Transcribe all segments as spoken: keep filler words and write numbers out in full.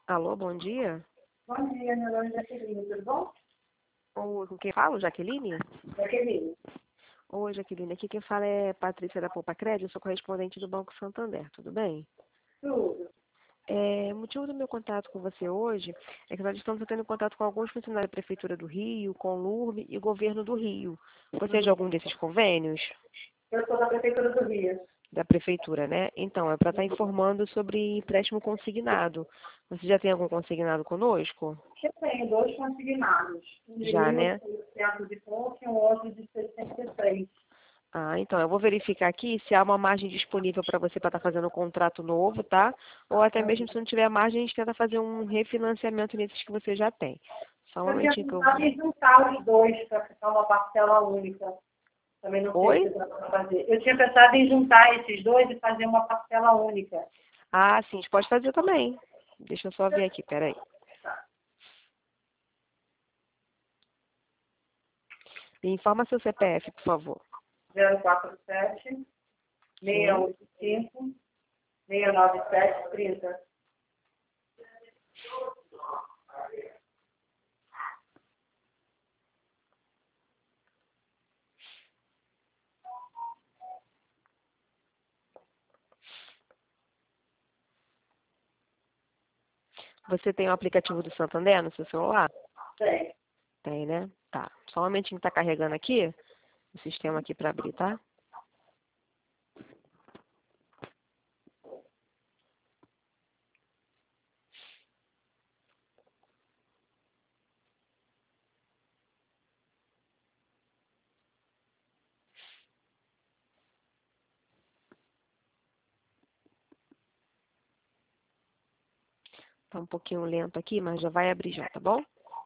Alô, bom dia. Bom dia, meu nome é Jaqueline, tudo bom? Oi, com quem falo, Jaqueline? Jaqueline. Oi, Jaqueline. Aqui quem fala é Patrícia da Poupa Crédito, eu sou correspondente do Banco Santander, tudo bem? Tudo. É, o motivo do meu contato com você hoje é que nós estamos tendo contato com alguns funcionários da Prefeitura do Rio, com o LURB e o Governo do Rio. Você é de algum desses convênios? Eu sou da Prefeitura do Rio. Da Prefeitura, né? Então, é para estar informando sobre empréstimo consignado. Você já tem algum consignado conosco? Eu tenho dois consignados. Um de Já, mil né? e seiscentos e pouco e um outro de sessenta e três. Ah, então, eu vou verificar aqui se há uma margem disponível para você para estar fazendo um contrato novo, tá? Ou até mesmo se não tiver margem, a gente tenta fazer um refinanciamento nesses que você já tem. Só um Eu tinha momentinho que eu pensado vou... em juntar os dois para ficar uma parcela única. Também não sei Oi? se dá para fazer. Eu tinha pensado em juntar esses dois e fazer uma parcela única. Ah, sim, a gente pode fazer também. Deixa eu só ver aqui, peraí. Me informa seu C P F, por favor. zero quatro sete, Sim. seis oito cinco, seis nove sete, trinta. Você tem o aplicativo do Santander no seu celular? Tem. Tem, né? Tá. Só um momentinho que tá carregando aqui, o sistema aqui para abrir, tá? Tá um pouquinho lento aqui, mas já vai abrir já, tá bom?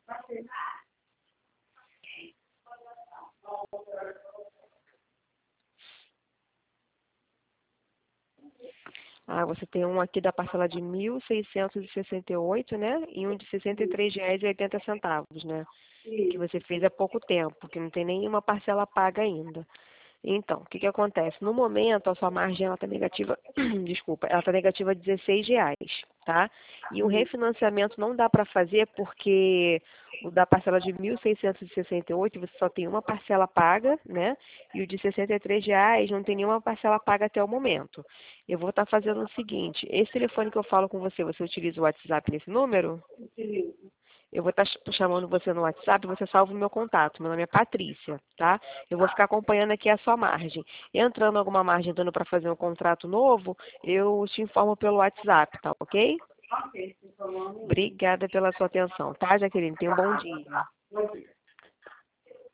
Ah, você tem um aqui da parcela de mil seiscentos e e sessenta e oito, né? E um de sessenta e três reais e oitenta centavos, né? Que Isso. você fez há pouco tempo, que não tem nenhuma parcela paga ainda. Então, o que que acontece? No momento, a sua margem ela está negativa, desculpa, ela está negativa dezesseis reais, tá? E o refinanciamento não dá para fazer porque o da parcela de mil seiscentos e e sessenta e oito você só tem uma parcela paga, né? E o de sessenta e três reais não tem nenhuma parcela paga até o momento. Eu vou estar fazendo o seguinte, esse telefone que eu falo com você, você utiliza o WhatsApp nesse número? Utilizo. Eu vou estar chamando você no WhatsApp, você salva o meu contato. Meu nome é Patrícia, tá? Eu vou ficar acompanhando aqui a sua margem. Entrando alguma margem dando para fazer um contrato novo, eu te informo pelo WhatsApp, tá ok? Ok, sem problema nenhum. Obrigada pela sua atenção, tá, Jaqueline? Tenha um bom dia. Bom dia.